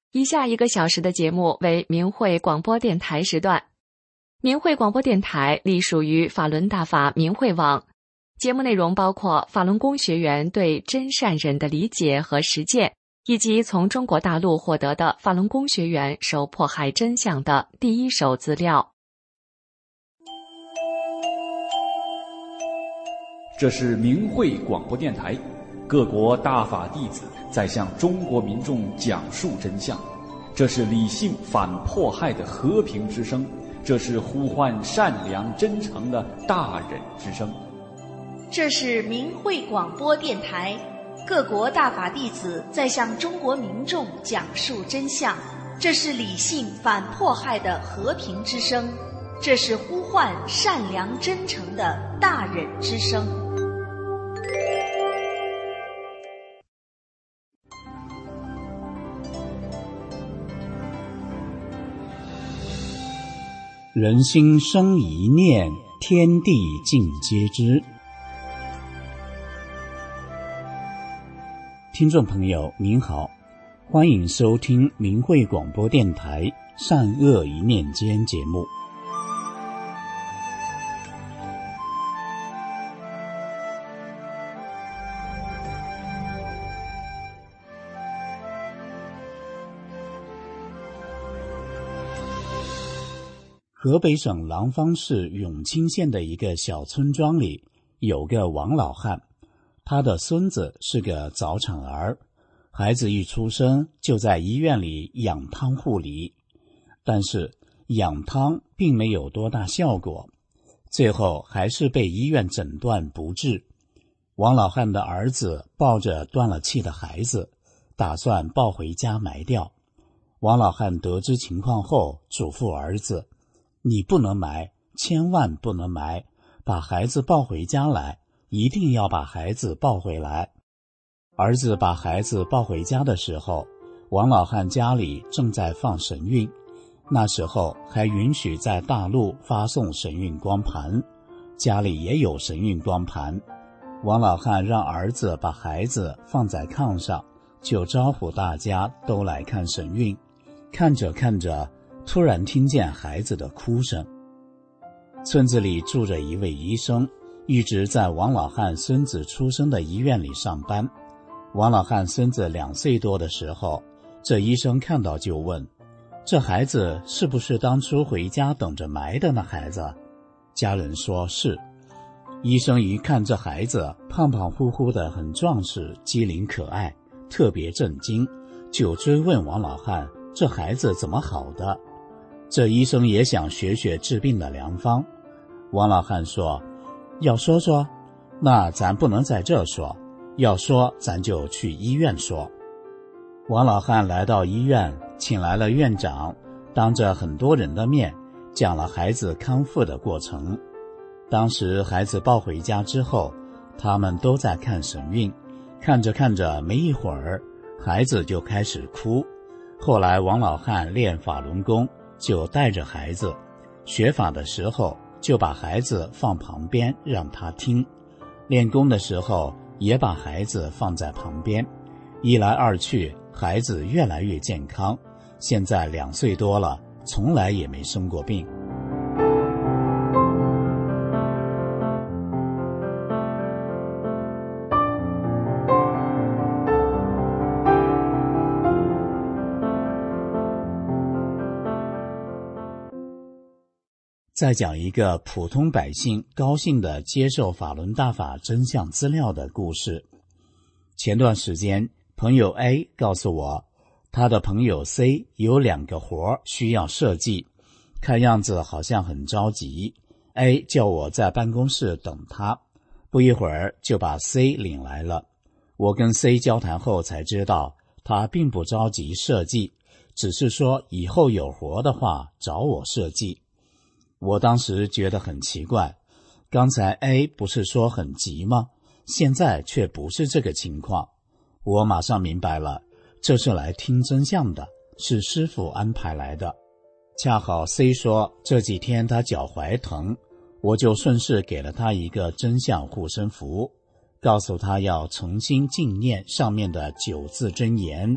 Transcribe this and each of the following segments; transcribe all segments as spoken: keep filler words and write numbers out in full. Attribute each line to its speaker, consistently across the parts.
Speaker 1: 以下一个小时的节目为明慧广播电台时段。明慧广播电台隶属于法轮大法明慧网，节目内容包括法轮功学员对真善忍的理解和实践，以及从中国大陆获得的法轮功学员受迫害真相的第一手资料。
Speaker 2: 这是明慧广播电台，各国大法弟子在向中国民众讲述真相，这是理性反迫害的和平之声，这是呼唤善良真诚的大忍之声。
Speaker 3: 这是明慧广播电台，各国大法弟子在向中国民众讲述真相，这是理性反迫害的和平之声，这是呼唤善良真诚的大忍之声。
Speaker 4: 人心生一念，天地尽皆知。听众朋友您好，欢迎收听明慧广播电台善恶一念间节目。河北省廊坊市永清县的一个小村庄里，有个王老汉，他的孙子是个早产儿，孩子一出生就在医院里养汤护理，但是养汤并没有多大效果，最后还是被医院诊断不治。王老汉的儿子抱着断了气的孩子，打算抱回家埋掉。王老汉得知情况后，嘱咐儿子，你不能埋，千万不能埋，把孩子抱回家来，一定要把孩子抱回来。儿子把孩子抱回家的时候，王老汉家里正在放神韵，那时候还允许在大陆发送神韵光盘，家里也有神韵光盘。王老汉让儿子把孩子放在炕上，就招呼大家都来看神韵。看着看着，突然听见孩子的哭声。村子里住着一位医生，一直在王老汉孙子出生的医院里上班。王老汉孙子两岁多的时候，这医生看到就问，这孩子是不是当初回家等着埋的那孩子？家人说是。医生一看这孩子胖胖乎乎的，很壮实，机灵可爱，特别震惊，就追问王老汉，这孩子怎么好的？这医生也想学学治病的良方。王老汉说，要说说，那咱不能在这说，要说咱就去医院说。王老汉来到医院，请来了院长，当着很多人的面讲了孩子康复的过程。当时孩子抱回家之后，他们都在看神韵，看着看着没一会儿，孩子就开始哭。后来王老汉练法轮功，就带着孩子，学法的时候就把孩子放旁边让他听，练功的时候也把孩子放在旁边，一来二去，孩子越来越健康，现在两岁多了，从来也没生过病。再讲一个普通百姓高兴地接受法轮大法真相资料的故事。前段时间，朋友 A 告诉我，他的朋友 C 有两个活需要设计，看样子好像很着急。A 叫我在办公室等他，不一会儿就把 C 领来了。我跟 C 交谈后才知道，他并不着急设计，只是说以后有活的话找我设计。我当时觉得很奇怪，刚才 A 不是说很急吗？现在却不是这个情况。我马上明白了，这是来听真相的，是师父安排来的。恰好 C 说这几天他脚踝疼，我就顺势给了他一个真相护身符，告诉他要诚心静念上面的九字真言，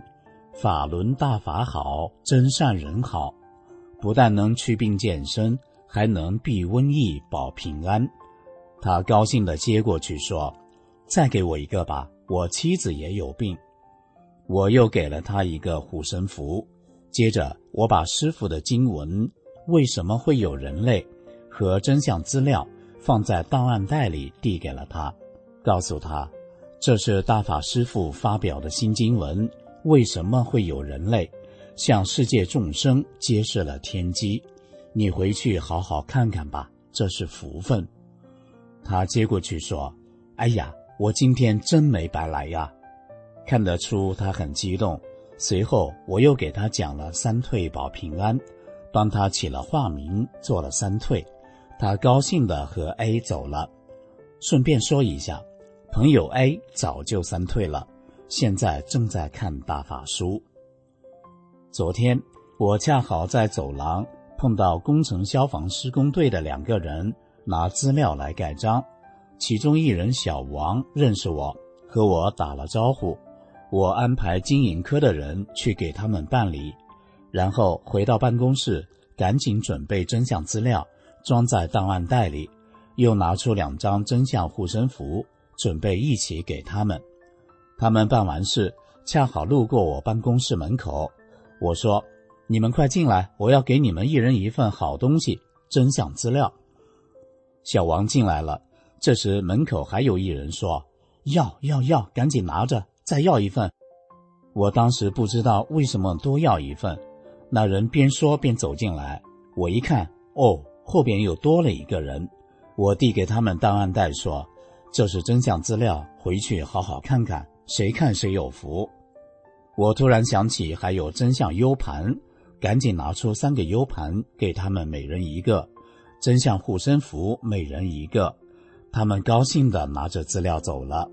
Speaker 4: 法轮大法好，真善人好，不但能祛病健身，还能避瘟疫保平安。他高兴地接过去说，再给我一个吧，我妻子也有病。我又给了他一个护身符，接着我把师父的经文为什么会有人类和真相资料放在档案袋里递给了他，告诉他这是大法师父发表的新经文，为什么会有人类，向世界众生揭示了天机，你回去好好看看吧，这是福分。他接过去说，哎呀，我今天真没白来呀。看得出他很激动，随后我又给他讲了三退保平安，帮他起了化名，做了三退。他高兴地和 A 走了。顺便说一下，朋友 A 早就三退了，现在正在看大法书。昨天我恰好在走廊碰到工程消防施工队的两个人拿资料来盖章，其中一人小王认识我，和我打了招呼，我安排经营科的人去给他们办理，然后回到办公室赶紧准备真相资料装在档案袋里，又拿出两张真相护身符准备一起给他们。他们办完事恰好路过我办公室门口，我说，你们快进来，我要给你们一人一份好东西，真相资料。小王进来了，这时门口还有一人说，要要要，赶紧拿着，再要一份。我当时不知道为什么多要一份，那人边说边走进来，我一看，哦，后边又多了一个人。我递给他们档案袋说，这是真相资料，回去好好看看，谁看谁有福。我突然想起还有真相 U 盘，赶紧拿出三个 U 盘给他们每人一个，真相护身符每人一个。他们高兴地拿着资料走了。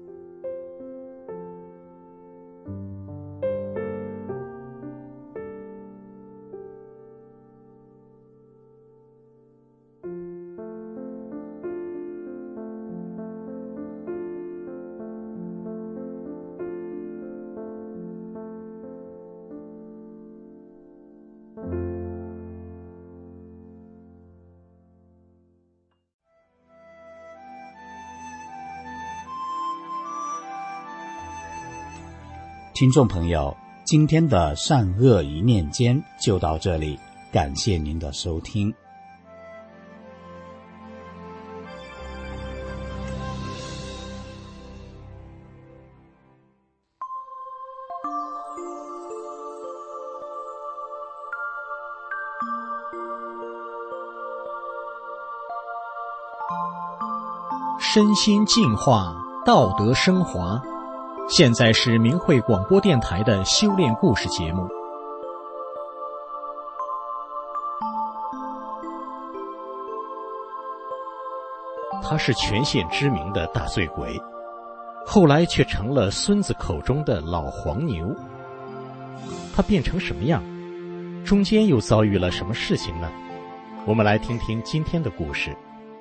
Speaker 4: 听众朋友，今天的善恶一念间就到这里，感谢您的收听。
Speaker 5: 身心净化，道德升华。现在是明慧广播电台的修炼故事节目。他是全县知名的大醉鬼，后来却成了孙子口中的老黄牛。他变成什么样？中间又遭遇了什么事情呢？我们来听听今天的故事。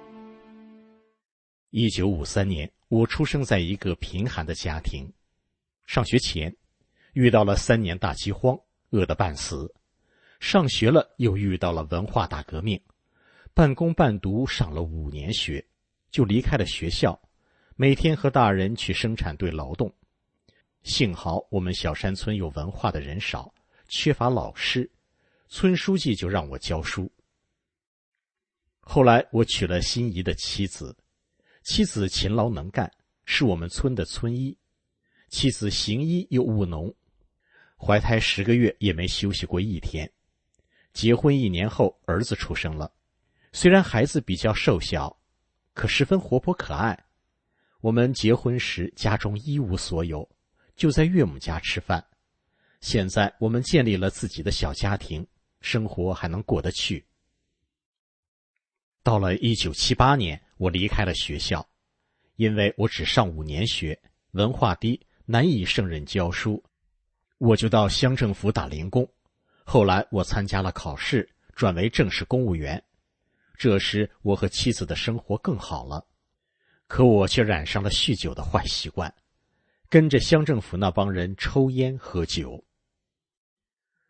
Speaker 5: 一九五三年，我出生在一个贫寒的家庭。上学前遇到了三年大饥荒，饿得半死。上学了又遇到了文化大革命，半工半读上了五年学，就离开了学校，每天和大人去生产队劳动。幸好我们小山村有文化的人少，缺乏老师，村书记就让我教书。后来我娶了心仪的妻子，妻子勤劳能干，是我们村的村医。妻子行医又务农，怀胎十个月也没休息过一天。结婚一年后，儿子出生了。虽然孩子比较瘦小，可十分活泼可爱。我们结婚时家中一无所有，就在岳母家吃饭。现在我们建立了自己的小家庭，生活还能过得去。到了一九七八年，我离开了学校，因为我只上五年学，文化低，难以胜任教书，我就到乡政府打零工。后来我参加了考试，转为正式公务员。这时我和妻子的生活更好了，可我却染上了酗酒的坏习惯，跟着乡政府那帮人抽烟喝酒。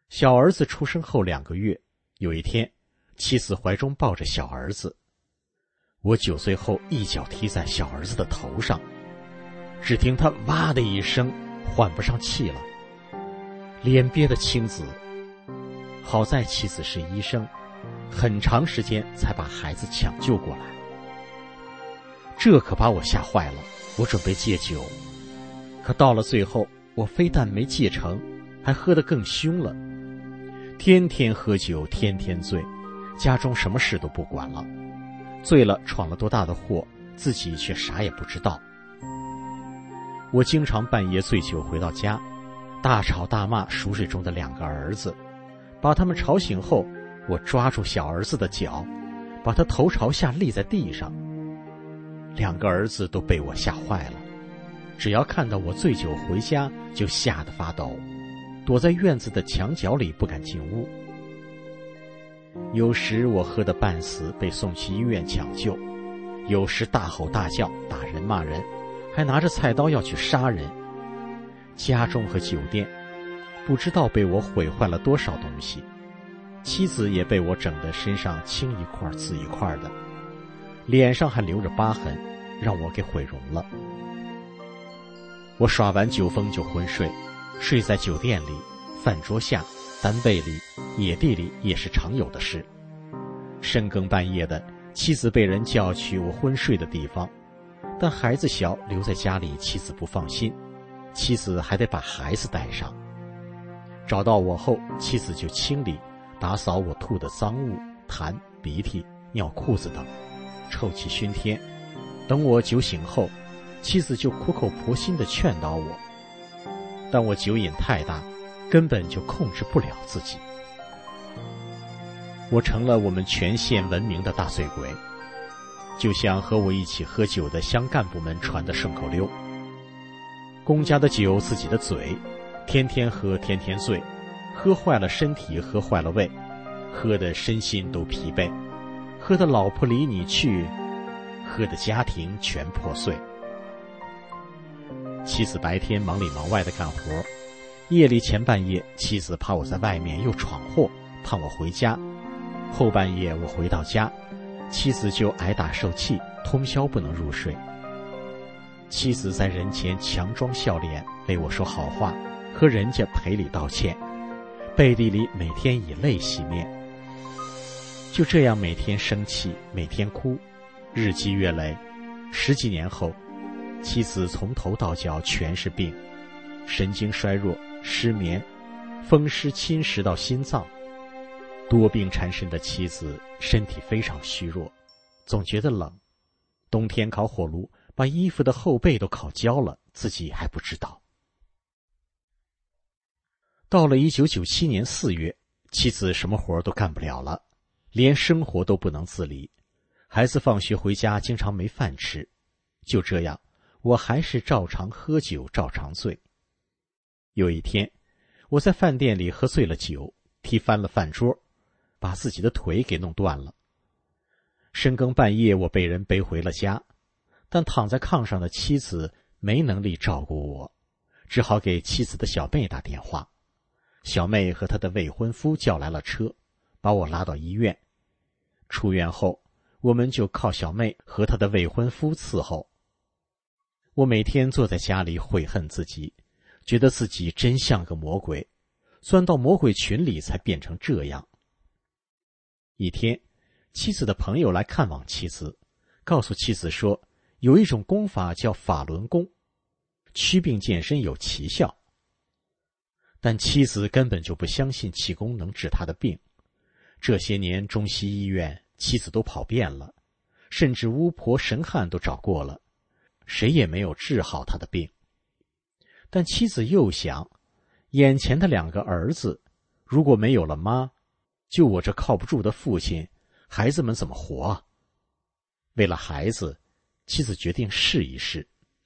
Speaker 5: 小儿子出生后两个月，有一天，妻子怀中抱着小儿子，我九岁后一脚踢在小儿子的头上，只听他哇的一声，缓不上气了，脸憋得青紫。好在妻子是医生，很长时间才把孩子抢救过来。这可把我吓坏了，我准备戒酒，可到了最后，我非但没戒成，还喝得更凶了。天天喝酒，天天醉，家中什么事都不管了，醉了闯了多大的祸，自己却啥也不知道。我经常半夜醉酒回到家，大吵大骂熟睡中的两个儿子，把他们吵醒后，我抓住小儿子的脚，把他头朝下立在地上。两个儿子都被我吓坏了，只要看到我醉酒回家就吓得发抖，躲在院子的墙角里不敢进屋。有时我喝得半死被送去医院抢救，有时大吼大叫打人骂人，还拿着菜刀要去杀人。家中和酒店不知道被我毁坏了多少东西，妻子也被我整得身上青一块紫一块的，脸上还留着疤痕，让我给毁容了。我耍完酒疯就昏睡，睡在酒店里、饭桌下、单位里、野地里也是常有的事。深更半夜的，妻子被人叫去我昏睡的地方，但孩子小，留在家里妻子不放心，妻子还得把孩子带上。找到我后，妻子就清理打扫我吐的脏物、痰、鼻涕、尿裤子等，臭气熏天。等我酒醒后，妻子就苦口婆心地劝导我，但我酒瘾太大，根本就控制不了自己。我成了我们全县闻名的大醉鬼，就像和我一起喝酒的乡干部们传的顺口溜：公家的酒自己的嘴，天天喝天天醉，喝坏了身体，喝坏了胃，喝得身心都疲惫，喝得老婆离你去，喝得家庭全破碎。妻子白天忙里忙外的干活，夜里前半夜，妻子怕我在外面又闯祸，盼我回家。后半夜我回到家，妻子就挨打受气，通宵不能入睡。妻子在人前强装笑脸，为我说好话，和人家赔礼道歉，背地里每天以泪洗面。就这样每天生气，每天哭，日积月累，十几年后，妻子从头到脚全是病，神经衰弱、失眠、风湿侵蚀到心脏。多病缠身的妻子身体非常虚弱，总觉得冷，冬天烤火炉把衣服的后背都烤焦了，自己还不知道。到了一九九七年四月，妻子什么活都干不了了，连生活都不能自理，孩子放学回家经常没饭吃。就这样，我还是照常喝酒，照常醉。有一天，我在饭店里喝醉了酒，踢翻了饭桌，把自己的腿给弄断了。深更半夜，我被人背回了家，但躺在炕上的妻子没能力照顾我，只好给妻子的小妹打电话。小妹和她的未婚夫叫来了车，把我拉到医院。出院后，我们就靠小妹和她的未婚夫伺候。我每天坐在家里悔恨自己，觉得自己真像个魔鬼，钻到魔鬼群里才变成这样。一天，妻子的朋友来看望妻子，告诉妻子说，有一种功法叫法轮功，祛病健身有奇效。但妻子根本就不相信气功能治他的病。这些年中西医院，妻子都跑遍了，甚至巫婆神汉都找过了，谁也没有治好他的病。但妻子又想，眼前的两个儿子，如果没有了妈，就我这靠不住的父亲，孩子们怎么活啊？为了孩子，妻子决定试一试。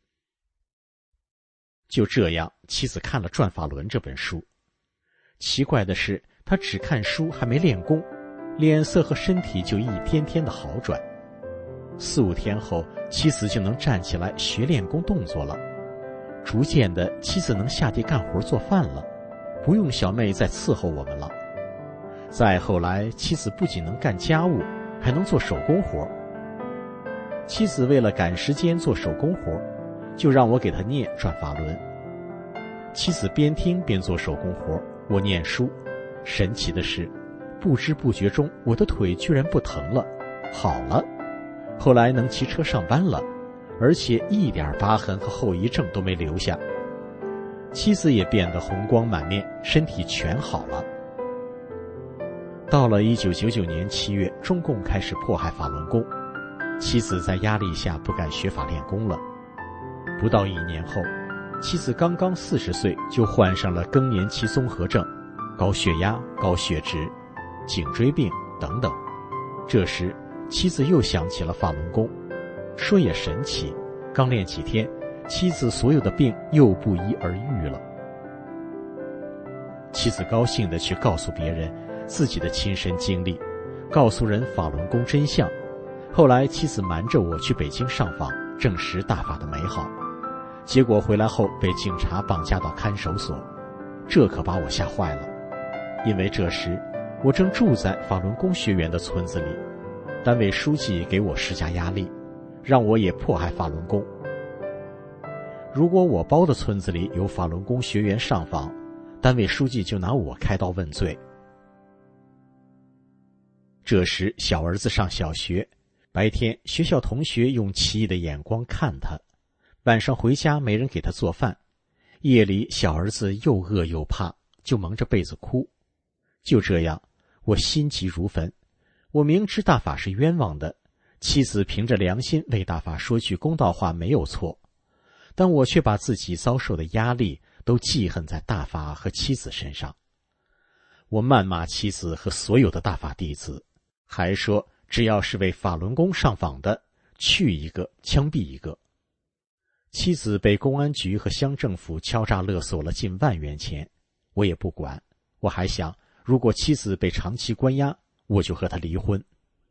Speaker 5: 就这样，妻子看了《转法轮》这本书。奇怪的是，她只看书还没练功，脸色和身体就一天天的好转。四五天后，妻子就能站起来学练功动作了。逐渐的，妻子能下地干活做饭了， 不用小妹再伺候我们了。再后来，妻子不仅能干家务，还能做手工活。妻子为了赶时间做手工活，就让我给她念转法轮。妻子边听边做手工活，我念书。神奇的是，不知不觉中我的腿居然不疼了，好了。后来能骑车上班了，而且一点疤痕和后遗症都没留下。妻子也变得红光满面，身体全好了。到了一九九九年七月，中共开始迫害法轮功，妻子在压力下不敢学法练功了。不到一年后，妻子刚刚四十岁就患上了更年期综合症、高血压、高血脂、颈椎病等等。这时，妻子又想起了法轮功，说也神奇，刚练几天，妻子所有的病又不一而愈了。妻子高兴地去告诉别人自己的亲身经历，告诉人法轮功真相。后来妻子瞒着我去北京上访，证实大法的美好，结果回来后被警察绑架到看守所，这可把我吓坏了。因为这时我正住在法轮功学员的村子里，单位书记给我施加压力，让我也迫害法轮功。如果我包的村子里有法轮功学员上访，单位书记就拿我开刀问罪。这时小儿子上小学，白天学校同学用奇异的眼光看他，晚上回家没人给他做饭，夜里小儿子又饿又怕，就蒙着被子哭。就这样，我心急如焚。我明知大法是冤枉的，妻子凭着良心为大法说句公道话没有错，但我却把自己遭受的压力都记恨在大法和妻子身上。我谩骂妻子和所有的大法弟子，还说只要是为法轮功上访的，去一个枪毙一个。妻子被公安局和乡政府敲诈勒索了近万元钱，我也不管。我还想，如果妻子被长期关押，我就和她离婚。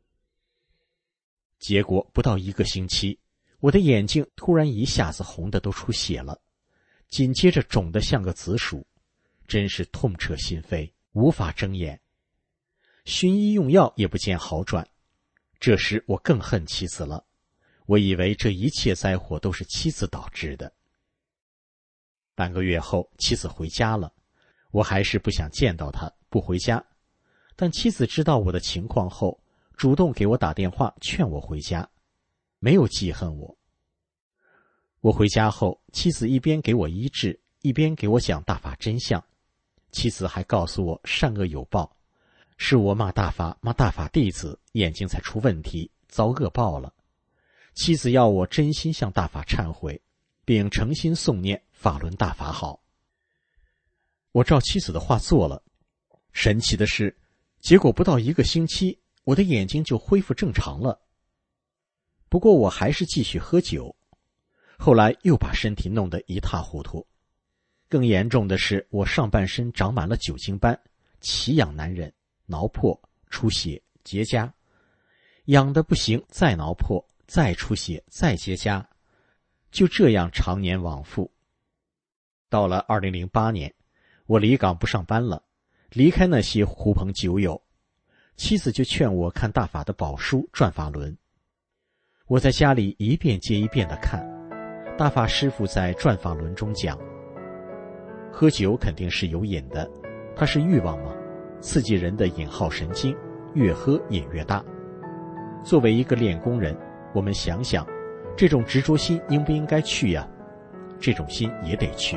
Speaker 5: 结果不到一个星期，我的眼睛突然一下子红的都出血了，紧接着肿得像个紫薯，真是痛彻心扉，无法睁眼。寻医用药也不见好转，这时我更恨妻子了。我以为这一切灾祸都是妻子导致的。半个月后，妻子回家了，我还是不想见到她，不回家。但妻子知道我的情况后，主动给我打电话劝我回家，没有记恨我。我回家后，妻子一边给我医治，一边给我讲大法真相。妻子还告诉我善恶有报，是我骂大法骂大法弟子，眼睛才出问题，遭恶报了。妻子要我真心向大法忏悔，并诚心诵念法轮大法好。我照妻子的话做了，神奇的是，结果不到一个星期，我的眼睛就恢复正常了。不过我还是继续喝酒，后来又把身体弄得一塌糊涂。更严重的是，我上半身长满了酒精斑，奇痒难忍，挠破、出血、结痂，痒得不行，再挠破，再出血，再结痂，就这样常年往复。到了二零零八年，我离岗不上班了，离开那些狐朋酒友，妻子就劝我看大法的宝书《转法轮》。我在家里一遍接一遍地看，大法师父在《转法轮》中讲，喝酒肯定是有瘾的，它是欲望吗？刺激人的瘾好神经，越喝瘾越大。作为一个练功人，我们想想，这种执着心应不应该去呀？这种心也得去。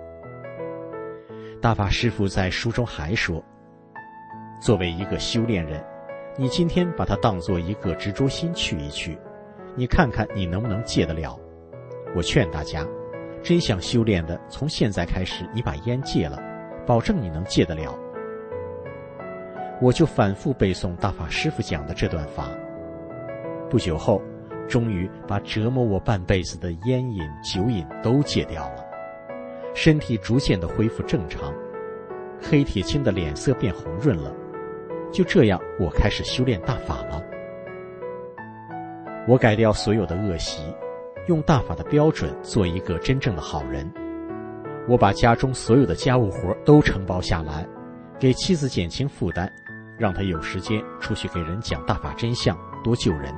Speaker 5: 大法师父在书中还说，作为一个修炼人，你今天把它当作一个执着心去一去，你看看你能不能戒得了。我劝大家，真想修炼的，从现在开始你把烟戒了，保证你能戒得了。我就反复背诵大法师父讲的这段法，不久后终于把折磨我半辈子的烟瘾、酒瘾都戒掉了，身体逐渐的恢复正常，黑铁青的脸色变红润了。就这样，我开始修炼大法了。我改掉所有的恶习，用大法的标准做一个真正的好人。 我把家中所有的家务活都承包下来，给妻子减轻负担，让她有时间出去给人讲大法真相，多救人。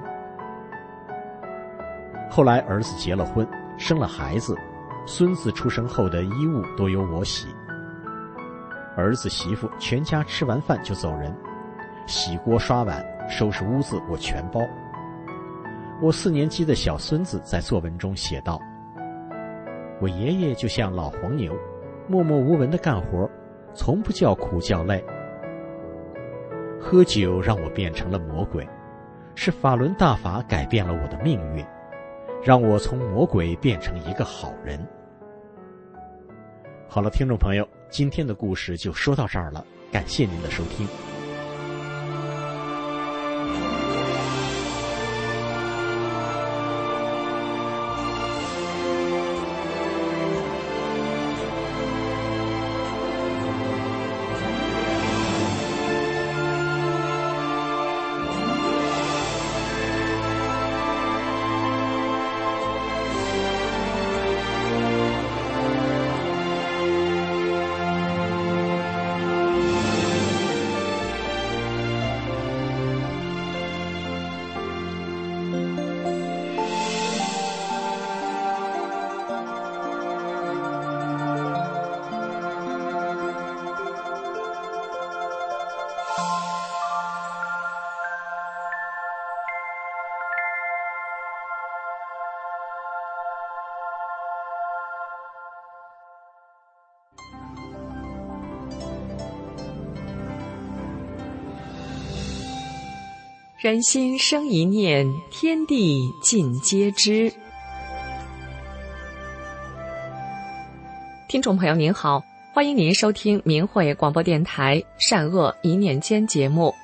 Speaker 5: 后来儿子结了婚，生了孩子，孙子出生后的衣物都由我洗。儿子媳妇全家吃完饭就走人，洗锅刷碗收拾屋子我全包。我四年级的小孙子在作文中写道，我爷爷就像老黄牛，默默无闻的干活，从不叫苦叫累。喝酒让我变成了魔鬼，是法轮大法改变了我的命运，让我从魔鬼变成一个好人。好了，听众朋友，今天的故事就说到这儿了，感谢您的收听。
Speaker 1: 人心生一念，天地尽皆知。听众朋友您好，欢迎您收听明慧广播电台善恶一念间节目。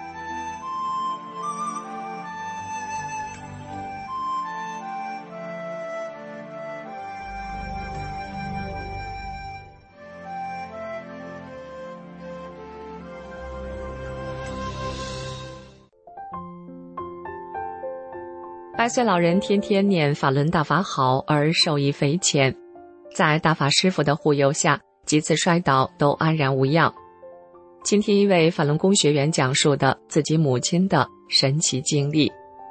Speaker 1: 百岁老人天天念法轮大法好而受益匪浅，在大法师父的护佑下，几次摔倒都安然无恙。请听一位法轮功学员讲述的自己母亲的神奇经历。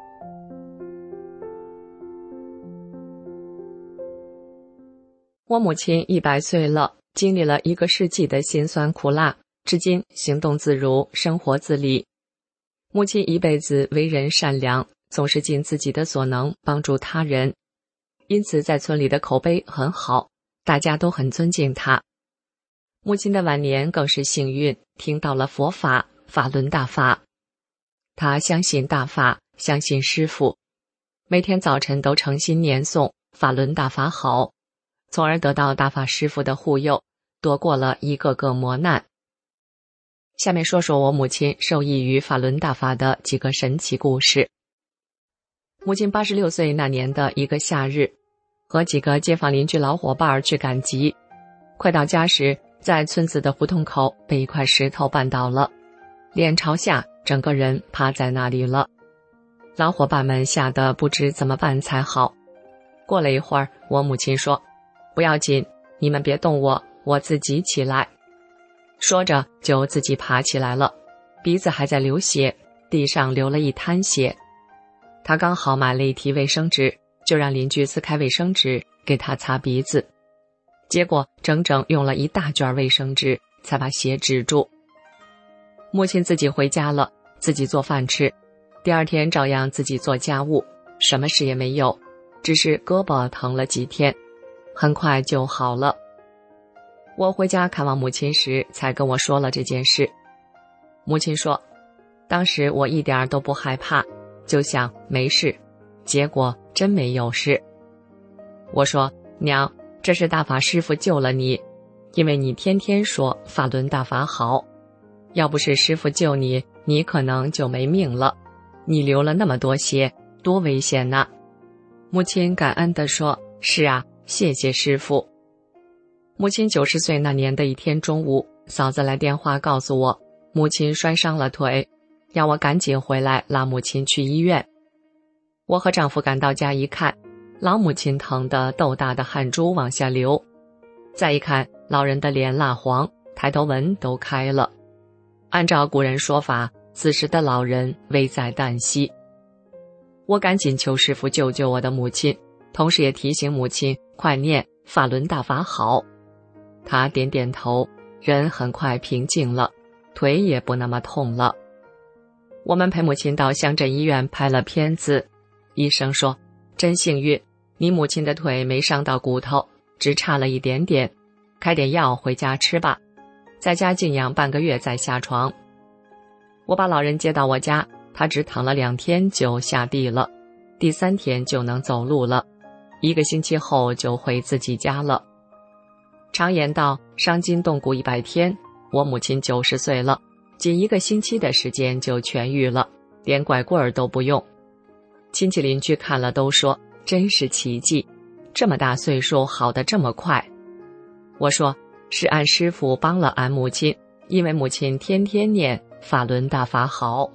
Speaker 1: 我母亲一百岁了，经历了一个世纪的辛酸苦辣，至今行动自如，生活自理。母亲一辈子为人善良，总是尽自己的所能帮助他人，因此在村里的口碑很好，大家都很尊敬他。母亲的晚年更是幸运，听到了佛法，法轮大法。他相信大法，相信师父，每天早晨都诚心念诵法轮大法好，从而得到大法师父的护佑，躲过了一个个磨难。下面说说我母亲受益于法轮大法的几个神奇故事。母亲八十六岁那年的一个夏日，和几个街坊邻居老伙伴去赶集，快到家时，在村子的胡同口被一块石头绊倒了，脸朝下，整个人趴在那里了。老伙伴们吓得不知怎么办才好。过了一会儿，我母亲说：“不要紧，你们别动我，我自己起来。”说着就自己爬起来了，鼻子还在流血，地上流了一滩血。他刚好买了一提卫生纸，就让邻居撕开卫生纸给他擦鼻子，结果整整用了一大卷卫生纸才把血止住。母亲自己回家了，自己做饭吃，第二天照样自己做家务，什么事也没有，只是胳膊疼了几天，很快就好了。我回家看望母亲时才跟我说了这件事。母亲说，当时我一点都不害怕，就想没事，结果真没有事。我说，娘，这是大法师父救了你，因为你天天说法轮大法好，要不是师父救你，你可能就没命了，你流了那么多血，多危险呐。母亲感恩地说，是啊，谢谢师父。母亲九十岁那年的一天中午，嫂子来电话告诉我，母亲摔伤了腿，让我赶紧回来拉母亲去医院。我和丈夫赶到家一看，老母亲疼得豆大的汗珠往下流， 再一看，老人的脸蜡黄，抬头纹都开了。按照古人说法，此时的老人危在旦夕。我赶紧求师父救救我的母亲，同时也提醒母亲快念法轮大法好。他点点头，人很快平静了，腿也不那么痛了。我们陪母亲到乡镇医院拍了片子，医生说，真幸运，你母亲的腿没伤到骨头，只差了一点点，开点药回家吃吧，在家静养半个月再下床。我把老人接到我家，他只躺了两天就下地了，第三天就能走路了，一个星期后就回自己家了。常言道，伤筋动骨一百天，我母亲九十岁了，仅一个星期的时间就痊愈了，连拐棍儿都不用。亲戚邻居看了都说，真是奇迹，这么大岁数好得这么快。我说，是俺师父帮了俺母亲，因为母亲天天念法轮大法好。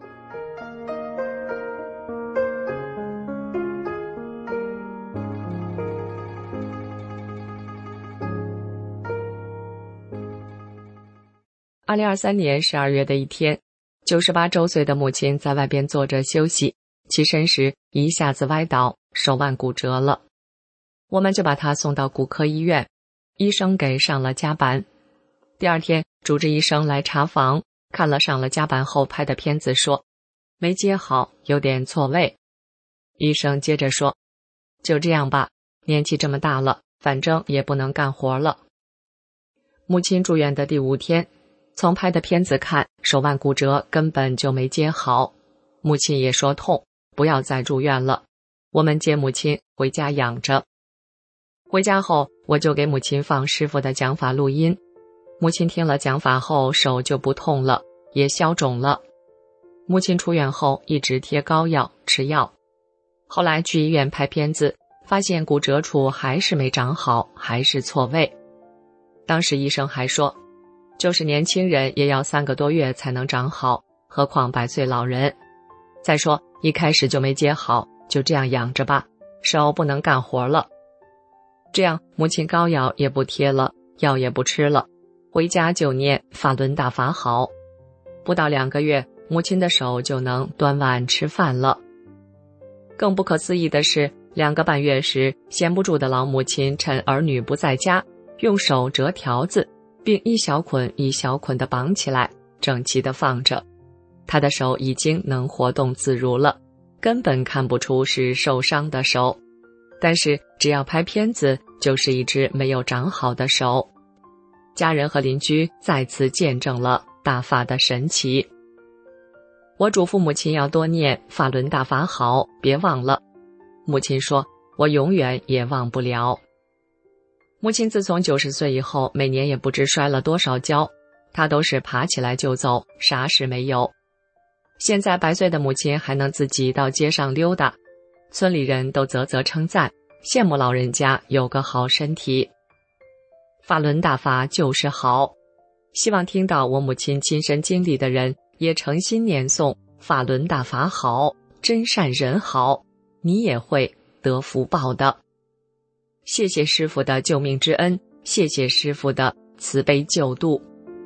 Speaker 1: 二零二三年十二月的一天，九十八周岁的母亲在外边坐着休息，起身时一下子歪倒，手腕骨折了。我们就把她送到骨科医院，医生给上了夹板。第二天，主治医生来查房，看了上了夹板后拍的片子，说没接好，有点错位。医生接着说，就这样吧，年纪这么大了，反正也不能干活了。母亲住院的第五天，从拍的片子看，手腕骨折根本就没接好，母亲也说痛，不要再住院了。我们接母亲回家养着。回家后，我就给母亲放师父的讲法录音。母亲听了讲法后，手就不痛了，也消肿了。母亲出院后一直贴膏药，吃药。后来去医院拍片子，发现骨折处还是没长好，还是错位。当时医生还说，就是年轻人也要三个多月才能长好，何况百岁老人。再说一开始就没接好，就这样养着吧，手不能干活了。这样母亲膏药也不贴了，药也不吃了，回家就念法轮大法好。不到两个月，母亲的手就能端碗吃饭了。更不可思议的是，两个半月时，闲不住的老母亲趁儿女不在家，用手折条子，并一小捆一小捆地绑起来，整齐地放着。她的手已经能活动自如了，根本看不出是受伤的手。但是只要拍片子，就是一只没有长好的手。家人和邻居再次见证了大法的神奇。我嘱咐母亲要多念法轮大法好，别忘了。母亲说，我永远也忘不了。母亲自从九十岁以后，每年也不知摔了多少跤，她都是爬起来就走，啥事没有。现在百岁的母亲还能自己到街上溜达，村里人都啧啧称赞，羡慕老人家有个好身体。法轮大法就是好，希望听到我母亲亲身经历的人也诚心念诵法轮大法好，真善人好，你也会得福报的。谢谢师父的救命之恩，谢谢师父的慈悲救度。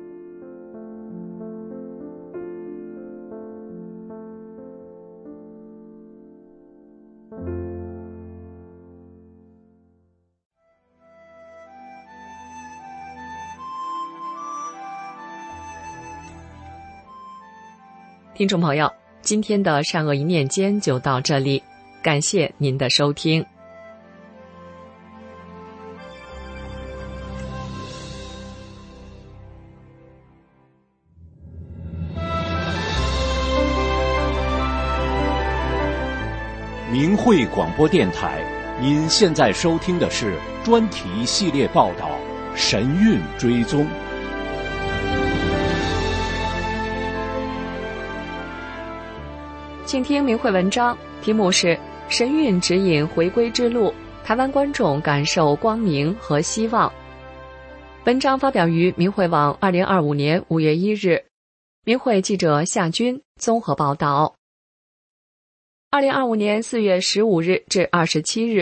Speaker 1: 听众朋友，今天的善恶一念间就到这里，感谢您的收听。
Speaker 6: 明慧广播电台，您现在收听的是专题系列报道《神韵追踪》。
Speaker 1: 请听明慧文章，题目是神韵指引回归之路，台湾观众感受光明和希望。文章发表于明慧网二零二五年五月一日，明慧记者夏军综合报道。二零二五年四月十五日至二十七日，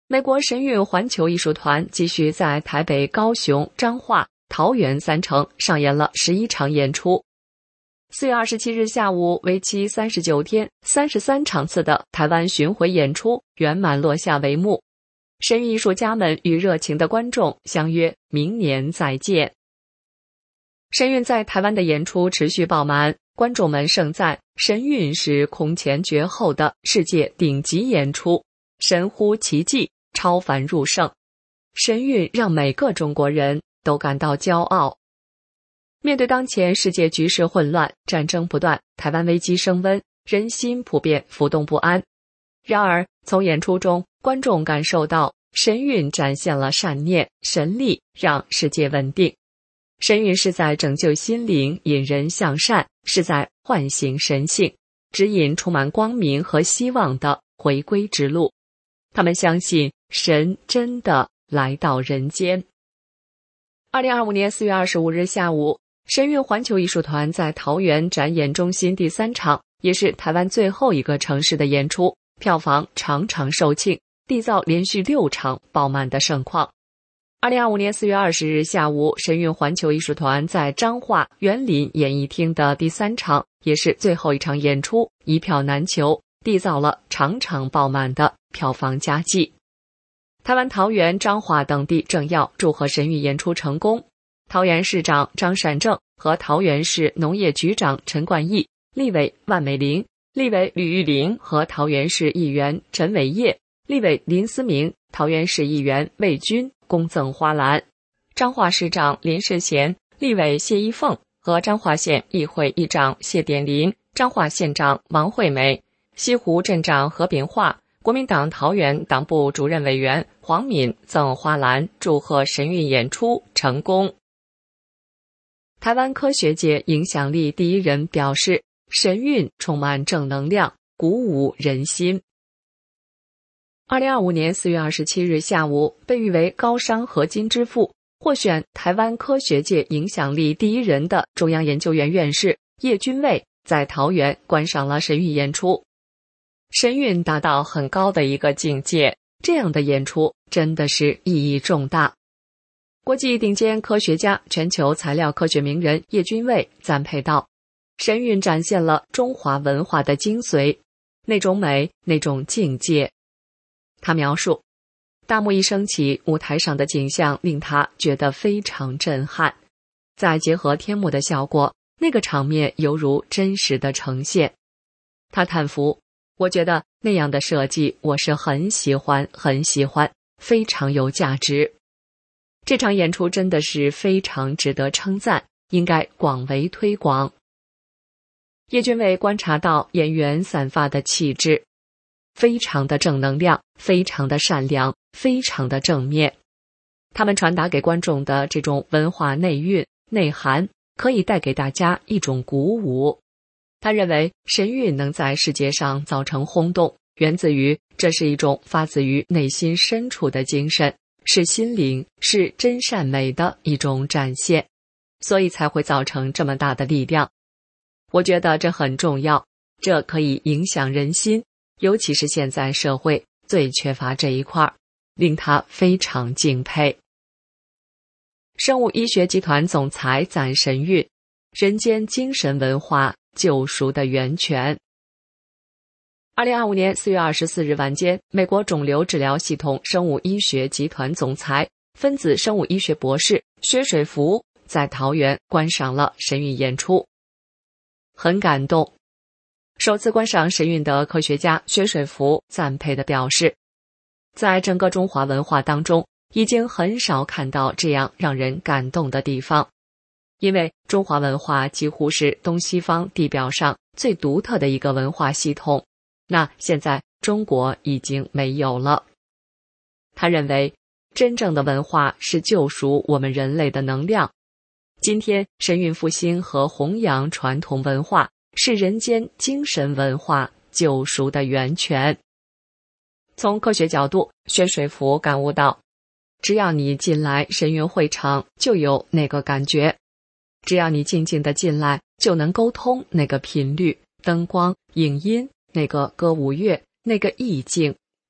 Speaker 1: 美国神韵环球艺术团继续在台北、高雄、彰化、桃园三城上演了十一场演出。四月二十七日下午，为期三十九天、三十三场次的台湾巡回演出圆满落下帷幕。神韵艺术家们与热情的观众相约明年再见。神韵在台湾的演出持续爆满，观众们盛赞神韵是空前绝后的世界顶级演出，神乎其技，超凡入圣。神韵让每个中国人都感到骄傲。面对当前世界局势混乱，战争不断，台湾危机升温，人心普遍浮动不安。然而，从演出中，观众感受到神韵展现了善念、神力，让世界稳定。神韵是在拯救心灵，引人向善，是在唤醒神性，指引充满光明和希望的回归之路。他们相信神真的来到人间。二零二五年四月二十五日下午，神韵环球艺术团在桃园展演中心第三场，也是台湾最后一个城市的演出，票房场场售罄，缔造连续六场爆满的盛况。二零二五年四月二十日下午，神韵环球艺术团在彰化园林演艺厅的第三场，也是最后一场演出，一票难求，缔造了场场爆满的票房佳绩。台湾桃园、彰化等地政要祝贺神韵演出成功。桃园市长张善政和桃园市农业局长陈冠义、立委万美玲、立委吕玉玲和桃园市议员陈伟业、立委林思明、桃园市议员魏军恭赠花篮。彰化市长林世贤、立委谢依凤和彰化县议会议长谢典林、彰化县长王惠美、西湖镇长何炳化、国民党桃园党部主任委员黄敏赠花篮，祝贺神韵演出成功。台湾科学界影响力第一人表示，神韵充满正能量，鼓舞人心。二零二五年四月二十七日下午，被誉为高商合金之父，获选台湾科学界影响力第一人的中央研究院院士叶君卫在桃园观赏了神韵演出。神韵达到很高的一个境界，这样的演出真的是意义重大。国际顶尖科学家、全球材料科学名人叶君卫赞佩道，神韵展现了中华文化的精髓，那种美，那种境界。他描述，大幕一升起，舞台上的景象令他觉得非常震撼，再结合天幕的效果，那个场面犹如真实的呈现。他叹服，我觉得那样的设计我是很喜欢很喜欢，非常有价值。这场演出真的是非常值得称赞，应该广为推广。叶君卫观察到演员散发的气质，非常的正能量，非常的善良，非常的正面。他们传达给观众的这种文化内蕴、内涵，可以带给大家一种鼓舞。他认为神韵能在世界上造成轰动，源自于这是一种发自于内心深处的精神，是心灵，是真善美的一种展现，所以才会造成这么大的力量。我觉得这很重要，这可以影响人心，尤其是现在社会最缺乏这一块，令他非常敬佩。生物医学集团总裁赞神韵，人间精神文化救赎的源泉。二零二五年四月二十四日晚间，美国肿瘤治疗系统生物医学集团总裁、分子生物医学博士薛水福在桃园观赏了神韵演出，很感动。首次观赏神韵的科学家薛水福赞佩地表示，在整个中华文化当中，已经很少看到这样让人感动的地方，因为中华文化几乎是东西方地表上最独特的一个文化系统，那现在中国已经没有了。他认为，真正的文化是救赎我们人类的能量。今天神韵复兴和弘扬传统文化，是人间精神文化救赎的源泉。从科学角度，薛水福感悟到，只要你进来神韵会场，就有那个感觉，只要你静静地进来，就能沟通那个频率、灯光、影音，那个歌舞乐，那个意境。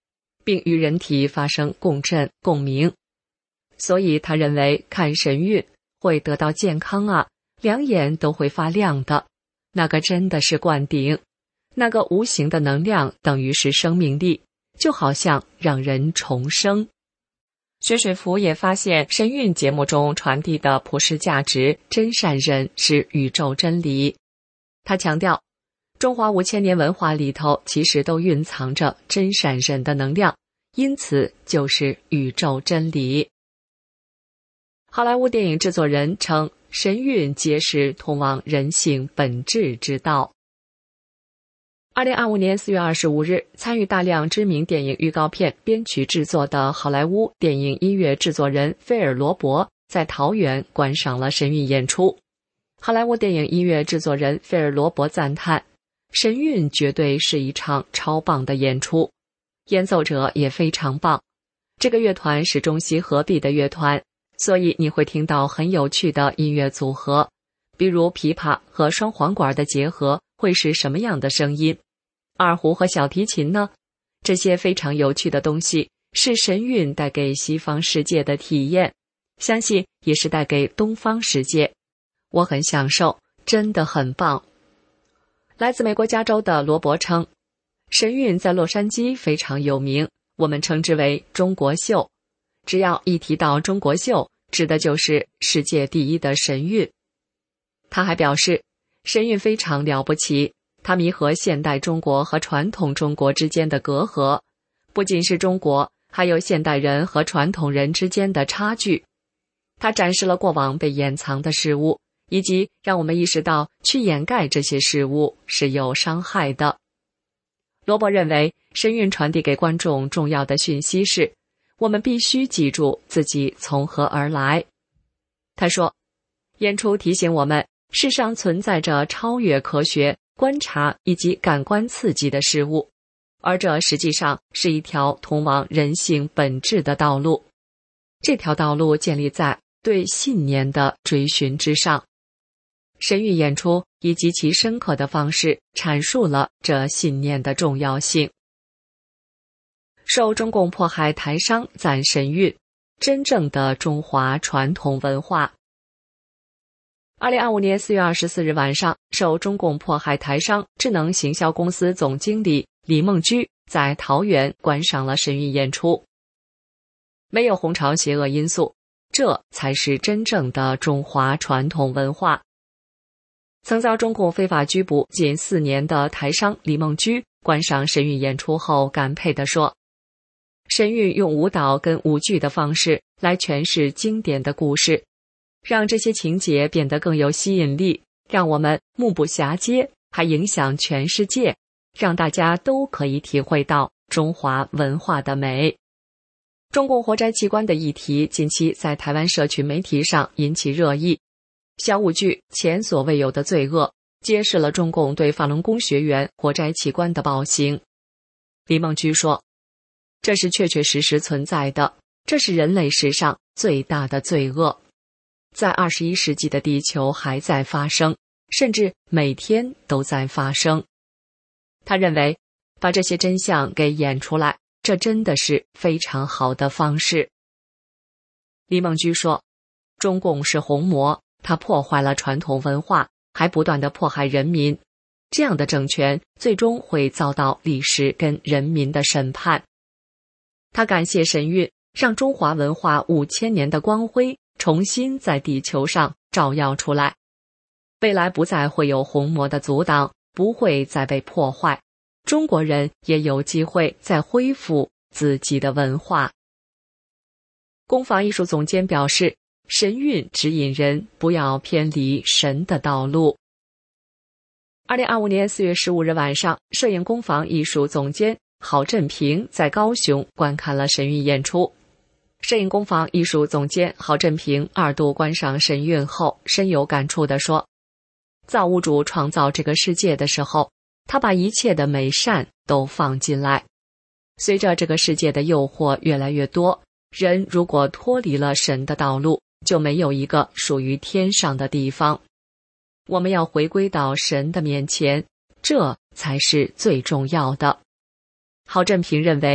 Speaker 1: 并与人体发生共振共鸣。所以他认为看神韵会得到健康啊，两眼都会发亮的，那个真的是灌顶，那个无形的能量等于是生命力，就好像让人重生。薛水福也发现神韵节目中传递的普世价值真善忍是宇宙真理。他强调，中华五千年文化里头其实都蕴藏着真善忍的能量，因此就是宇宙真理。好莱坞电影制作人称，神韵揭示通往人性本质之道。二零二五年四月二十五日，参与大量知名电影预告片编曲制作的好莱坞电影音乐制作人菲尔·罗伯在桃园观赏了神韵演出。好莱坞电影音乐制作人菲尔·罗伯赞叹，神韵绝对是一场超棒的演出，演奏者也非常棒。这个乐团是中西合璧的乐团，所以你会听到很有趣的音乐组合，比如琵琶和双簧管的结合会是什么样的声音，二胡和小提琴呢？这些非常有趣的东西是神韵带给西方世界的体验，相信也是带给东方世界。我很享受，真的很棒。来自美国加州的罗伯称，神韵在洛杉矶非常有名，我们称之为中国秀。只要一提到中国秀，指的就是世界第一的神韵。他还表示，神韵非常了不起，它弥合现代中国和传统中国之间的隔阂，不仅是中国，还有现代人和传统人之间的差距。它展示了过往被掩藏的事物，以及让我们意识到去掩盖这些事物是有伤害的。罗伯认为，神韵传递给观众重要的讯息是，我们必须记住自己从何而来。他说，演出提醒我们，世上存在着超越科学、观察以及感官刺激的事物，而这实际上是一条通往人性本质的道路。这条道路建立在对信念的追寻之上。神韵演出以极其深刻的方式阐述了这信念的重要性。受中共迫害台商赞神韵，真正的中华传统文化。二零二五年四月二十四日晚上，受中共迫害台商智能行销公司总经理李梦居在桃园观赏了神韵演出。没有红潮邪恶因素，这才是真正的中华传统文化。曾遭中共非法拘捕近四年的台商李梦居观赏神韵演出后感佩地说，神韵用舞蹈跟舞剧的方式来诠释经典的故事，让这些情节变得更有吸引力，让我们目不暇接，还影响全世界，让大家都可以体会到中华文化的美。中共活摘器官的议题近期在台湾社群媒体上引起热议。小舞剧前所未有的罪恶，揭示了中共对法轮功学员活摘器官的暴行。李梦居说，这是确确实实存在的，这是人类史上最大的罪恶，在二十一世纪的地球还在发生，甚至每天都在发生。他认为，把这些真相给演出来，这真的是非常好的方式。李梦居说，中共是红魔，它破坏了传统文化，还不断地迫害人民，这样的政权最终会遭到历史跟人民的审判。他感谢神韵，让中华文化五千年的光辉重新在地球上照耀出来，未来不再会有红魔的阻挡，不会再被破坏，中国人也有机会再恢复自己的文化。工坊艺术总监表示，神韵指引人不要偏离神的道路。二零二五年四月十五日晚上，摄影工坊艺术总监郝振平在高雄观看了神韵演出。摄影工坊艺术总监郝振平二度观赏神韵后，深有感触地说，造物主创造这个世界的时候，他把一切的美善都放进来。随着这个世界的诱惑越来越多，人如果脱离了神的道路，就没有一个属于天上的地方。我们要回归到神的面前，这才是最重要的。郝振平认为，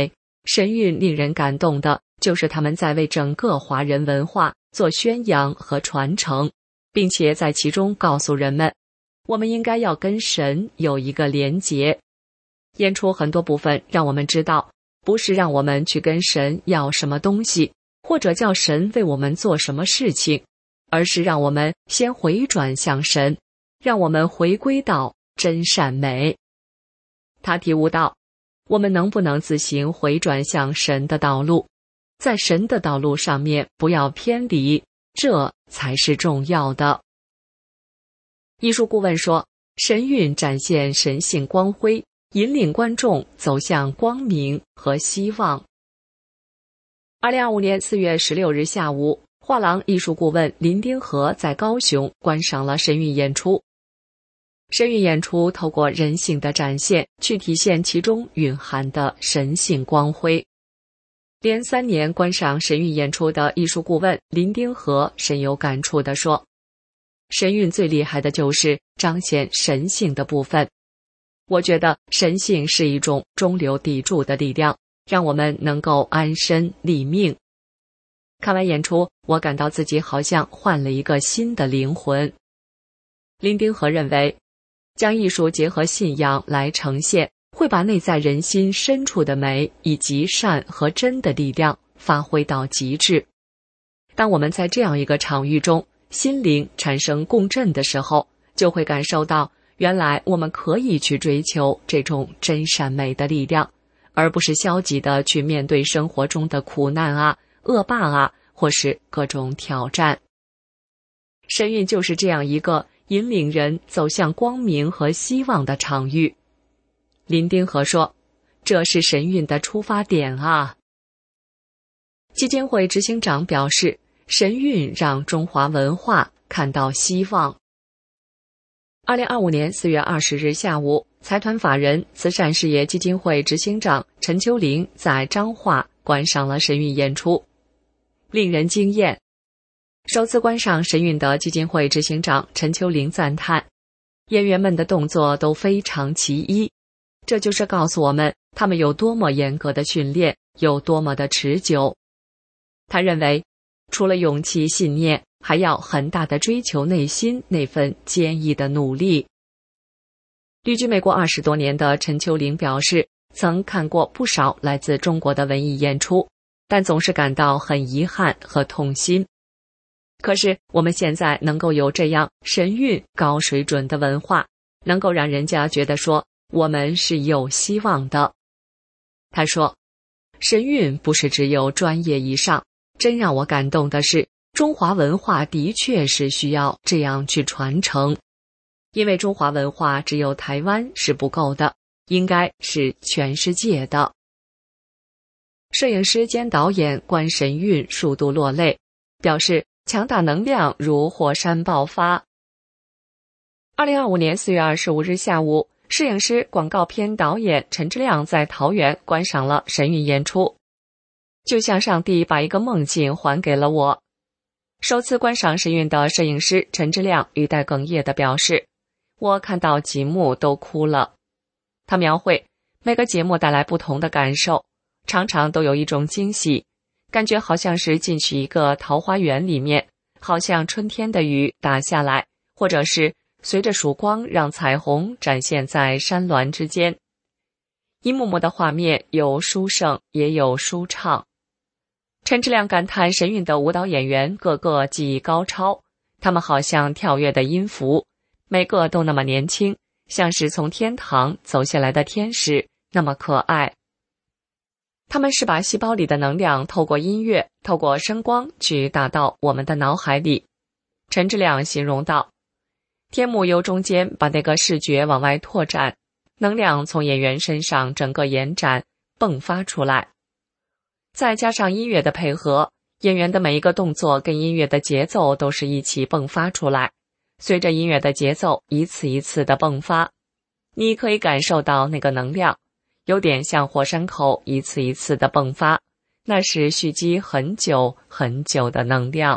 Speaker 1: 神韵令人感动的就是他们在为整个华人文化做宣扬和传承，并且在其中告诉人们，我们应该要跟神有一个连结。演出很多部分让我们知道，不是让我们去跟神要什么东西，或者叫神为我们做什么事情，而是让我们先回转向神，让我们回归到真善美。他体悟到，我们能不能自行回转向神的道路，在神的道路上面不要偏离，这才是重要的。艺术顾问说，神韵展现神性光辉，引领观众走向光明和希望。二零二五年四月十六日下午，画廊艺术顾问林丁和在高雄观赏了神韵演出。神韵演出透过人性的展现，去体现其中蕴含的神性光辉。连三年观赏神韵演出的艺术顾问林丁和深有感触地说，神韵最厉害的就是彰显神性的部分。我觉得神性是一种中流砥柱的力量，让我们能够安身立命。看完演出，我感到自己好像换了一个新的灵魂。林丁和认为，将艺术结合信仰来呈现，会把内在人心深处的美以及善和真的力量发挥到极致。当我们在这样一个场域中，心灵产生共振的时候，就会感受到原来我们可以去追求这种真善美的力量，而不是消极的去面对生活中的苦难啊、恶霸啊，或是各种挑战。神韵就是这样一个引领人走向光明和希望的场域。林丁和说，这是神韵的出发点啊。基金会执行长表示，神韵让中华文化看到希望。二零二五年四月二十日下午，财团法人慈善事业基金会执行长陈秋玲在彰化观赏了神韵演出，令人惊艳。首次观赏神韵的基金会执行长陈秋玲赞叹，演员们的动作都非常奇异，这就是告诉我们他们有多么严格的训练，有多么的持久。他认为，除了勇气信念，还要很大的追求内心那份坚毅的努力。旅居美国二十多年的陈秋玲表示，曾看过不少来自中国的文艺演出，但总是感到很遗憾和痛心。可是我们现在能够有这样神韵高水准的文化，能够让人家觉得说我们是有希望的。他说，神韵不是只有专业以上，真让我感动的是，中华文化的确是需要这样去传承，因为中华文化只有台湾是不够的，应该是全世界的。摄影师兼导演关神韵数度落泪，表示强大能量如火山爆发。二零二五年四月二十五日下午，摄影师、广告片导演陈之亮在桃园观赏了神韵演出，就像上帝把一个梦境还给了我。首次观赏神韵的摄影师陈之亮语带哽咽地表示，我看到几幕都哭了。他描绘每个节目带来不同的感受，常常都有一种惊喜，感觉好像是进去一个桃花源里面，好像春天的雨打下来，或者是随着曙光让彩虹展现在山峦之间。一幕幕的画面有殊胜也有舒畅。陈之亮感叹神韵的舞蹈演员个个技艺高超，他们好像跳跃的音符，每个都那么年轻，像是从天堂走下来的天使，那么可爱。他们是把细胞里的能量透过音乐，透过声光去打到我们的脑海里。陈之亮形容道，天幕由中间把那个视觉往外拓展，能量从演员身上整个延展迸发出来，再加上音乐的配合，演员的每一个动作跟音乐的节奏都是一起迸发出来，随着音乐的节奏一次一次的迸发，你可以感受到那个能量，有点像火山口一次一次的迸发，那是蓄积很久很久的能量。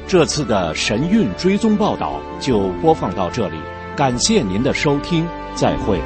Speaker 6: 这次的神韵追踪报道就播放到这里，感谢您的收听，再会。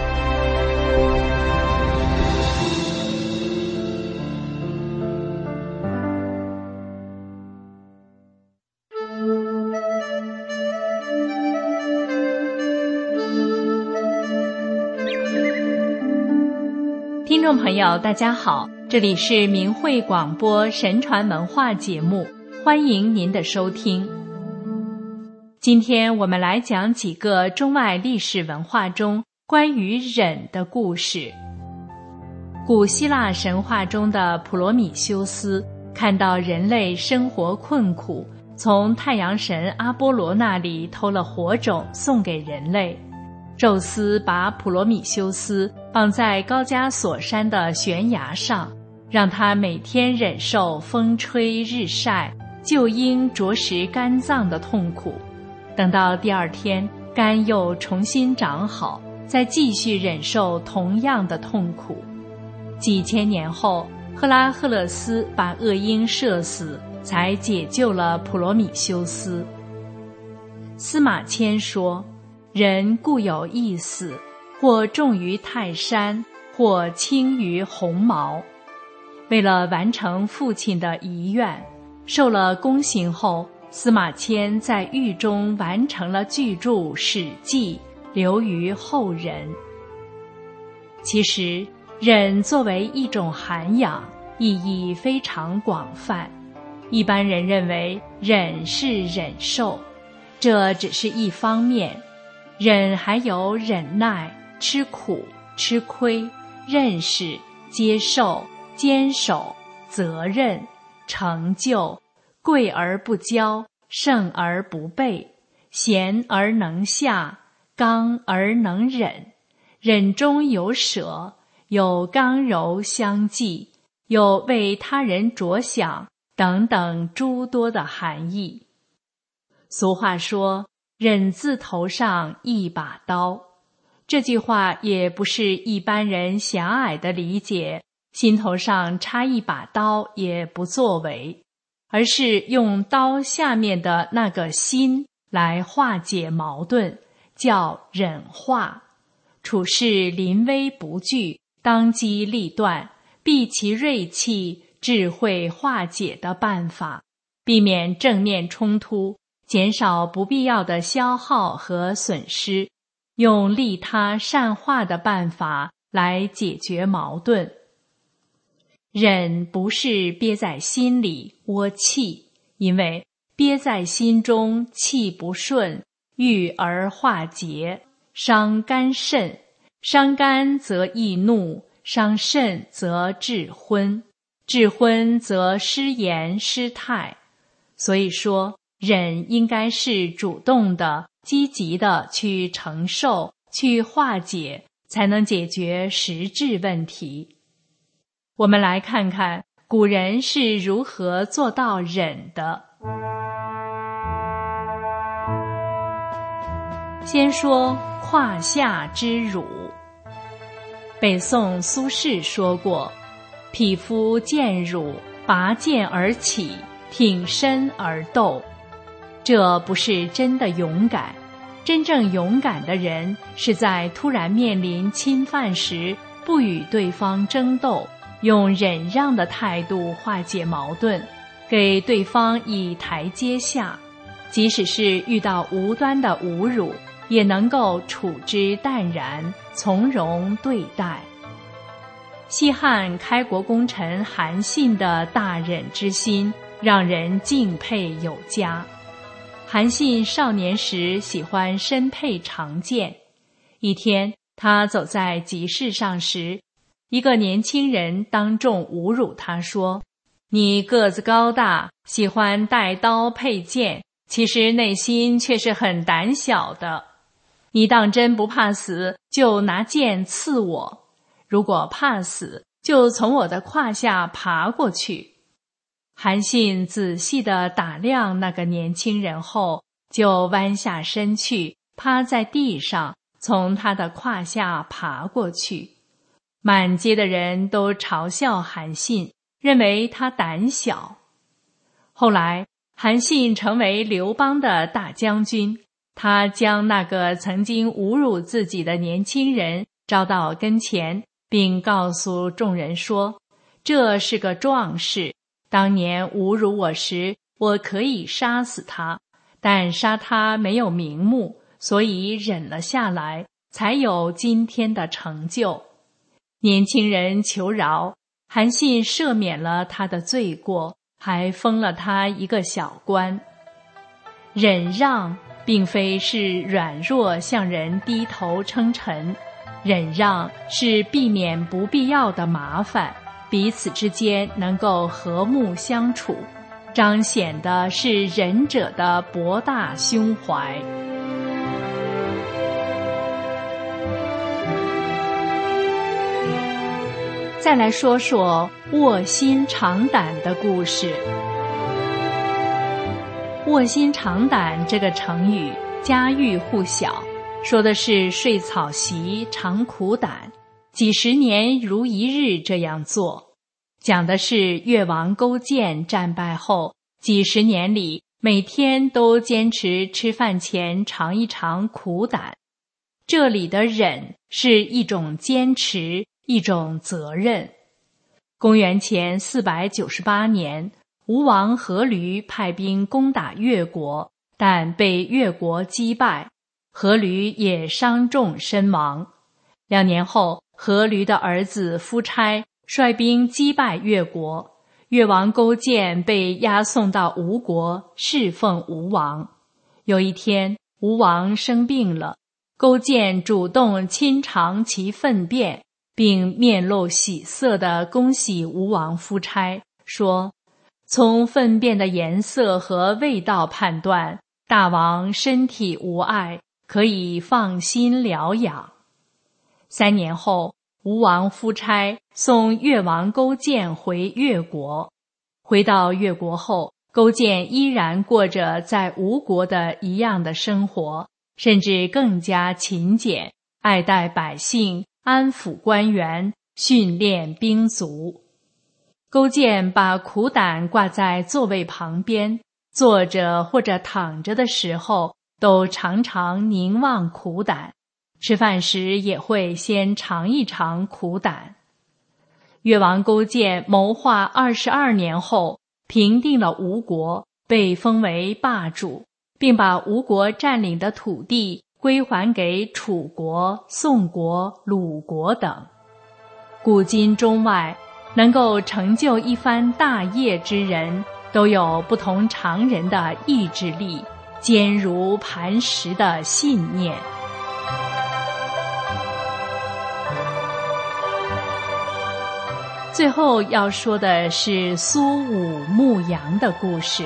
Speaker 7: 听众朋友大家好，这里是明慧广播神传文化节目，欢迎您的收听。今天我们来讲几个中外历史文化中关于忍的故事。古希腊神话中的普罗米修斯看到人类生活困苦，从太阳神阿波罗那里偷了火种送给人类。宙斯把普罗米修斯绑在高加索山的悬崖上，让他每天忍受风吹日晒、就因着实肝脏的痛苦。等到第二天肝又重新长好，再继续忍受同样的痛苦。几千年后，赫拉赫勒斯把恶鹰射死，才解救了普罗米修斯。司马迁说，人固有一死，或重于泰山，或轻于鸿毛。为了完成父亲的遗愿，受了宫刑后，司马迁在狱中完成了巨著《史记》，留于后人。其实，忍作为一种涵养，意义非常广泛。一般人认为忍是忍受，这只是一方面。忍还有忍耐、吃苦、吃亏、认识、接受、坚守、责任、成就、贵而不骄、胜而不悖、贤而能下、刚而能忍，忍中有舍，有刚柔相济，有为他人着想等等诸多的含义。俗话说，忍字头上一把刀，这句话也不是一般人狭隘的理解，心头上插一把刀也不作为，而是用刀下面的那个心来化解矛盾，叫忍化。处事临危不惧，当机立断，避其锐气，智慧化解的办法，避免正面冲突，减少不必要的消耗和损失，用利他善化的办法来解决矛盾。忍不是憋在心里窝气，因为憋在心中气不顺，郁而化结，伤肝肾，伤肝则易怒，伤肾则致昏，致昏则失言失态。所以说，忍应该是主动的、积极的去承受、去化解，才能解决实质问题。我们来看看古人是如何做到忍的。先说胯下之辱。北宋苏轼说过，匹夫见辱，拔剑而起，挺身而斗。这不是真的勇敢，真正勇敢的人是在突然面临侵犯时，不与对方争斗，用忍让的态度化解矛盾，给对方以台阶下，即使是遇到无端的侮辱，也能够处之淡然，从容对待。西汉开国功臣韩信的大忍之心，让人敬佩有加。韩信少年时喜欢身佩长剑，一天他走在集市上时，一个年轻人当众侮辱他说，你个子高大，喜欢带刀佩剑，其实内心却是很胆小的。你当真不怕死，就拿剑刺我，如果怕死，就从我的胯下爬过去。韩信仔细地打量那个年轻人后，就弯下身去，趴在地上，从他的胯下爬过去。满街的人都嘲笑韩信，认为他胆小。后来韩信成为刘邦的大将军，他将那个曾经侮辱自己的年轻人招到跟前，并告诉众人说，这是个壮士，当年侮辱我时，我可以杀死他，但杀他没有名目，所以忍了下来，才有今天的成就。年轻人求饶，韩信赦免了他的罪过，还封了他一个小官。忍让并非是软弱向人低头称臣，忍让是避免不必要的麻烦，彼此之间能够和睦相处，彰显的是仁者的博大胸怀。再来说说卧薪尝胆的故事。卧薪尝胆这个成语家喻户晓，说的是睡草席尝苦胆，几十年如一日这样做。讲的是越王勾践战败后，几十年里每天都坚持吃饭前尝一尝苦胆。这里的忍是一种坚持，一种责任。公元前四百九十八年，吴王阖闾派兵攻打越国，但被越国击败，阖闾也伤重身亡。两年后，阖闾的儿子夫差率兵击败越国，越王勾践被押送到吴国侍奉吴王。有一天，吴王生病了，勾践主动亲尝其粪便，并面露喜色地恭喜吴王夫差，说，从粪便的颜色和味道判断，大王身体无碍，可以放心疗养。三年后，吴王夫差送越王勾践回越国。回到越国后，勾践依然过着在吴国的一样的生活，甚至更加勤俭，爱戴百姓，安抚官员，训练兵卒。勾践把苦胆挂在座位旁边，坐着或者躺着的时候，都常常凝望苦胆，吃饭时也会先尝一尝苦胆。越王勾践谋划二十二年后，平定了吴国，被封为霸主，并把吴国占领的土地归还给楚国、宋国、鲁国等。古今中外，能够成就一番大业之人，都有不同常人的意志力，坚如磐石的信念。最后要说的是苏武牧羊的故事。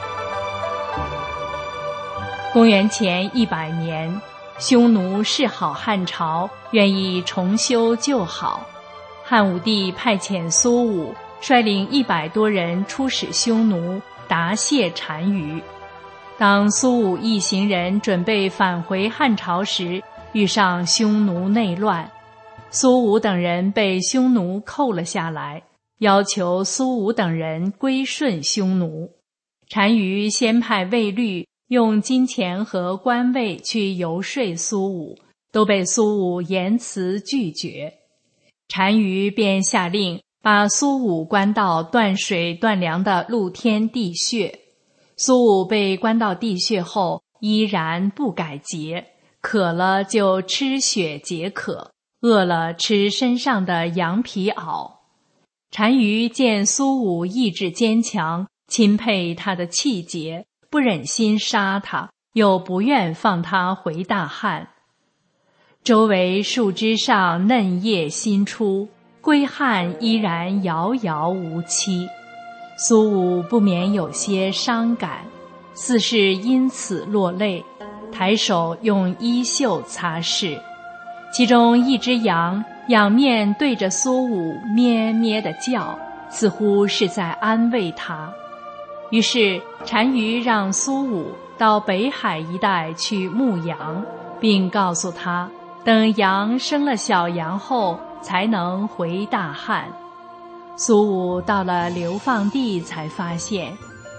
Speaker 7: 公元前一百年，匈奴示好汉朝，愿意重修旧好。汉武帝派遣苏武率领一百多人出使匈奴，答谢单于。当苏武一行人准备返回汉朝时，遇上匈奴内乱，苏武等人被匈奴扣了下来，要求苏武等人归顺匈奴。单于先派卫律用金钱和官位去游说苏武，都被苏武严词拒绝。单于便下令把苏武关到断水断粮的露天地穴。苏武被关到地穴后，依然不改节，渴了就吃血解渴，饿了吃身上的羊皮袄。单于见苏武意志坚强，钦佩他的气节，不忍心杀他，又不愿放他回大汉。周围树枝上嫩叶新出，归汉依然遥遥无期。苏武不免有些伤感，似是因此落泪，抬手用衣袖擦拭。其中一只羊仰面对着苏武咩咩地叫，似乎是在安慰他。于是单于让苏武到北海一带去牧羊，并告诉他，等羊生了小羊后才能回大汉。苏武到了流放地才发现，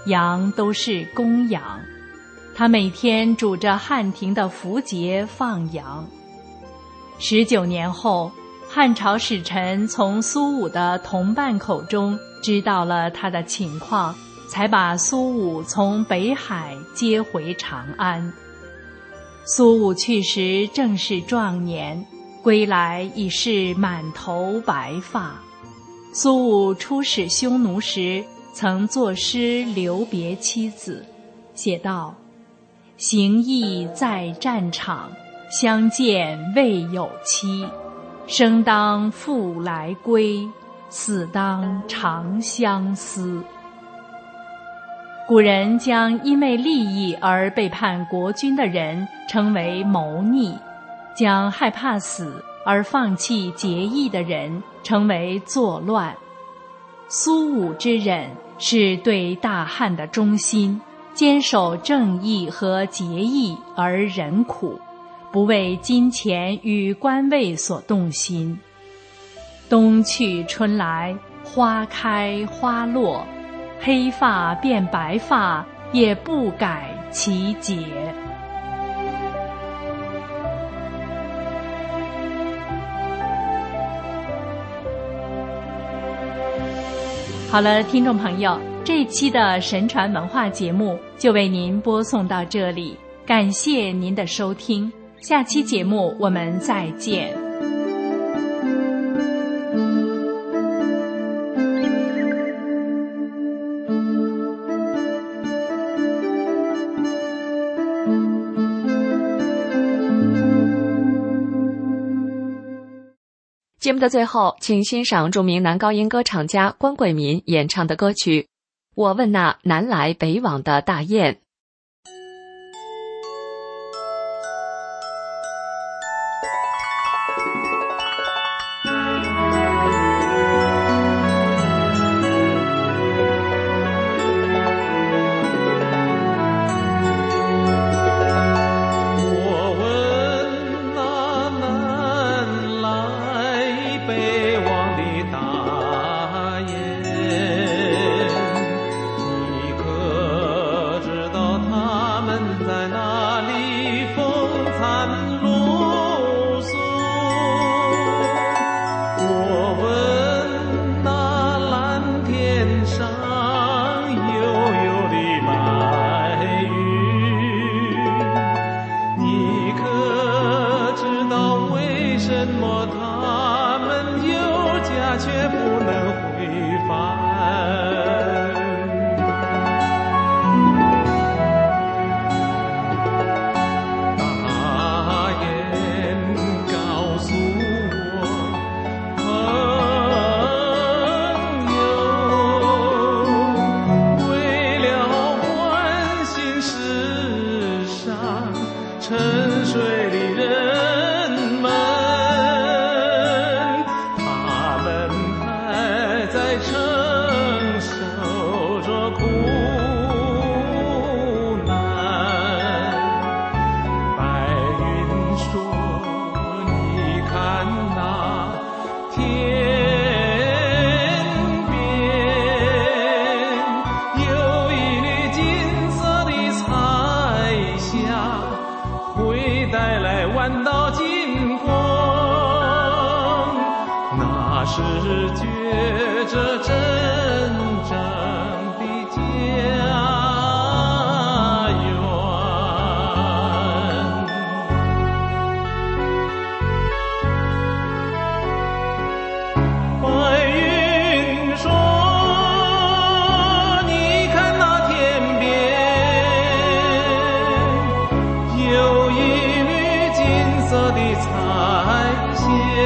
Speaker 7: 羊都是公羊。他每天拄着汉庭的符节放羊。十九年后，汉朝使臣从苏武的同伴口中知道了他的情况，才把苏武从北海接回长安。苏武去时正是壮年，归来已是满头白发。苏武出使匈奴时，曾作诗留别妻子，写道：行役在战场，相见未有期。生当复来归，死当长相思。古人将因为利益而背叛国君的人称为谋逆，将害怕死而放弃节义的人称为作乱。苏武之忍是对大汉的忠心，坚守正义和节义而忍苦，不为金钱与官位所动心。冬去春来，花开花落，黑发变白发，也不改其节。好了，听众朋友，这一期的神传文化节目就为您播送到这里，感谢您的收听，下期节目我们再见。
Speaker 1: 节目的最后，请欣赏著名男高音歌唱家关贵民演唱的歌曲《我问那南来北往的大雁》。
Speaker 8: 是觉着真正的家园。白云说，你看那天边有一缕金色的彩霞，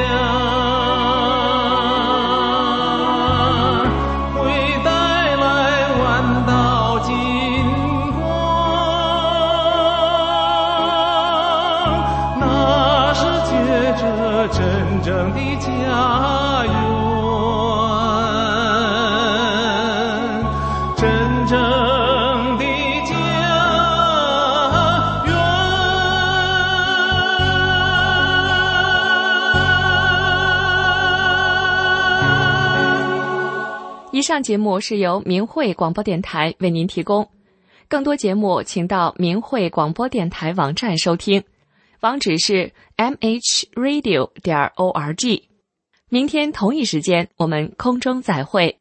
Speaker 8: 真正的家园，真正的家园。
Speaker 1: 以上上节目是由明慧广播电台为您提供，更多节目请到明慧广播电台网站收听，网址是 m h radio 点 org。明天同一时间我们空中再会。